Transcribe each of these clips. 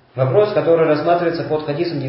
Вопрос, который рассматривается под хадисом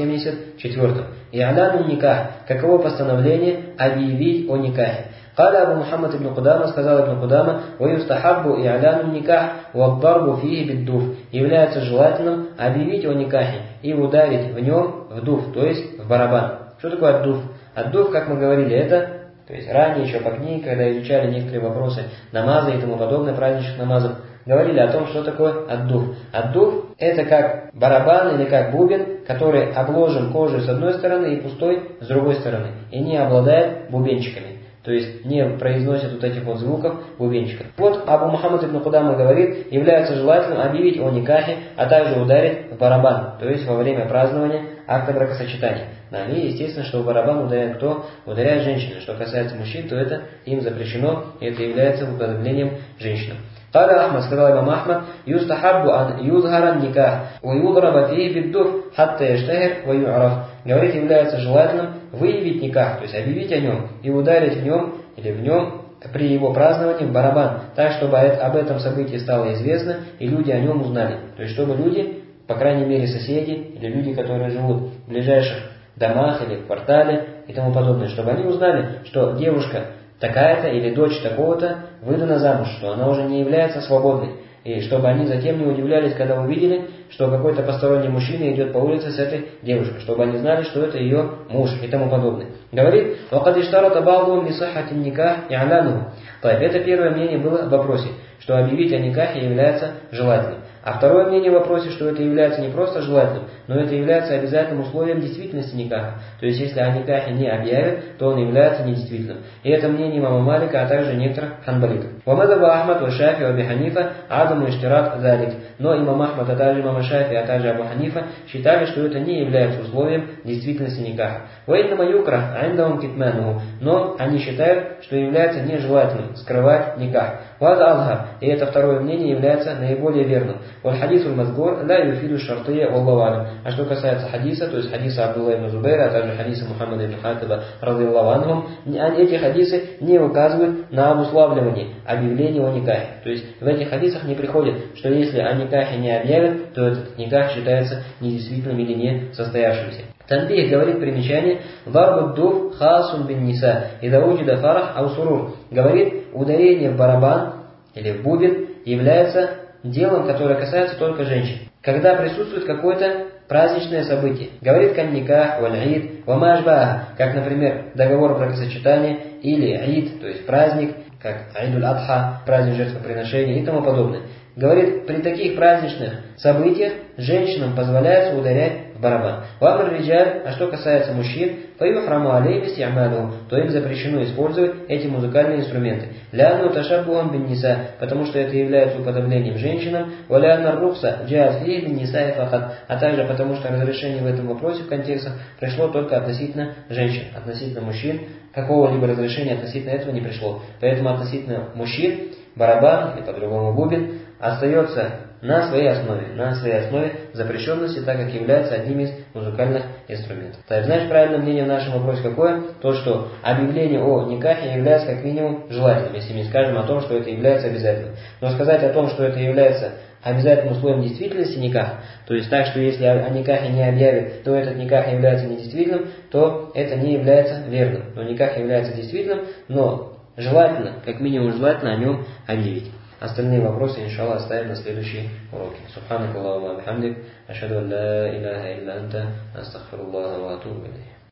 974. И'ляну никах. Каково постановление объявить о никахе? Каля Абу Мухаммад ибн Кудама, сказал ибн Кудама, «Ва юстахаббу и'ляну никах, ва дарбу фихи биддуф». Является желательным объявить о никахе и ударить в нем в дуф, то есть в барабан. Что такое аддуф? Аддуф, как мы говорили, это, то есть ранее еще по книге, когда изучали некоторые вопросы намаза и тому подобное, праздничных намазов, говорили о том, что такое аддуф. Аддуф – это как барабан или как бубен, который обложен кожей с одной стороны и пустой с другой стороны, и не обладает бубенчиками. То есть не произносит вот этих вот звуков бубенчиков. Вот Абу Мухаммад ибн Кудама говорит, является желательным объявить о никахе, а также ударить в барабан, то есть во время празднования акта бракосочетания. И естественно, что в барабан ударяет кто? Ударяет женщины. Что касается мужчин, то это им запрещено, и это является уподоблением женщинам. Каля Ахмад, сказал имам Ахмад, юстахаббу ан юзхара никах, ва юдраба фихи биддуф, хатта яштахир ва ю'раф. Говорит, является желательным выявить никах, то есть объявить о нем и ударить в нем или в нем при его праздновании в барабан, так, чтобы об этом событии стало известно и люди о нем узнали. То есть, чтобы люди, по крайней мере соседи или люди, которые живут в ближайших домах или в квартале и тому подобное, чтобы они узнали, что девушка такая-то или дочь такого-то выдана замуж, что она уже не является свободной. И чтобы они затем не удивлялись, когда увидели, что какой-то посторонний мужчина идет по улице с этой девушкой, чтобы они знали, что это ее муж и тому подобное. Говорит, وَقَدْ اشْتَرَطَ بَعْضُهُمْ لِصِحَّةِ النِّكَاحِ إِعْلَانُهُ. Это первое мнение было в вопросе, что объявить о никахе является желательным. А второе мнение в вопросе, что это является не просто желательным, но это является обязательным условием действительности никаха. То есть, если о никахе не объявят, то он является недействительным. И это мнение имама Малика, а также некоторых ханбалитов. «Вамадабу Ахмад ва Шафи ва Аби Ханифа адаму иштират залик». Но имам Ахмад, а также имам Шафи, а также Абу Ханифа считали, что это не является условием действительности никаха. «Ваиннама юкра айндахум китмануху». Но они считают, что является нежелательным скрывать никах. «Ваза азхар». И это второе мнение является наиболее верным. «Валь-хадису аль-мазгур ла юфиду шартия валлаху алям». А что касается хадиса, то есть хадиса Абдулла ибн Зубайра, а также хадиса Мухаммада ибн Хатиба, радиллаху анхум, эти хадисы не указывают на обуславливание объявления о никахе. То есть в этих хадисах не приходит, что если о никахе не объявят, то этот никах считается недействительным или не состоявшимся. Танбих говорит примечание «Варбу дуф хасун бин ниса, ида уджида фарах ау сурур». Говорит, ударение в барабан или в бубен является делом, которое касается только женщин. Когда присутствует какое-то праздничное событие. Говорит канниках, валь-ид, вамажбаа, как, например, договор бракосочетания или аид, то есть праздник, как Айдуль-Адха, праздник жертвоприношения и тому подобное. Говорит, при таких праздничных событиях женщинам позволяется ударять в барабан. Вамр риджаль, а что касается мужчин, фаюхраму алейхи сти'малуху, то им запрещено использовать эти музыкальные инструменты. Ляну ташаббухам бин ниса, потому что это является уподоблением женщинам, валяна рухса джаз фи бин ниса фахат, а также потому что разрешение в этом вопросе в контекстах пришло только относительно женщин, относительно мужчин какого-либо разрешения относительно этого не пришло. Поэтому относительно мужчин барабан или по-другому бубен остается на своей основе запрещенности, так как является одним из музыкальных инструментов. Так, значит, правильное мнение в нашем вопросе какое? То, что объявление о никахе является как минимум желательным, если мы скажем о том, что это является обязательным. Но сказать о том, что это является обязательным условием действительности никаха, то есть так, что если о никахе не объявят, то этот никах является недействительным, то это не является верным. Но никах является действительным, но желательно, как минимум желательно о нем объявить. Остальные вопросы, иншаллах, оставим на следующие уроки. Субханакаллаху ва бихамдик, ашхаду ан ла илляха илля анта, астагфируллаха ва атубу илейх.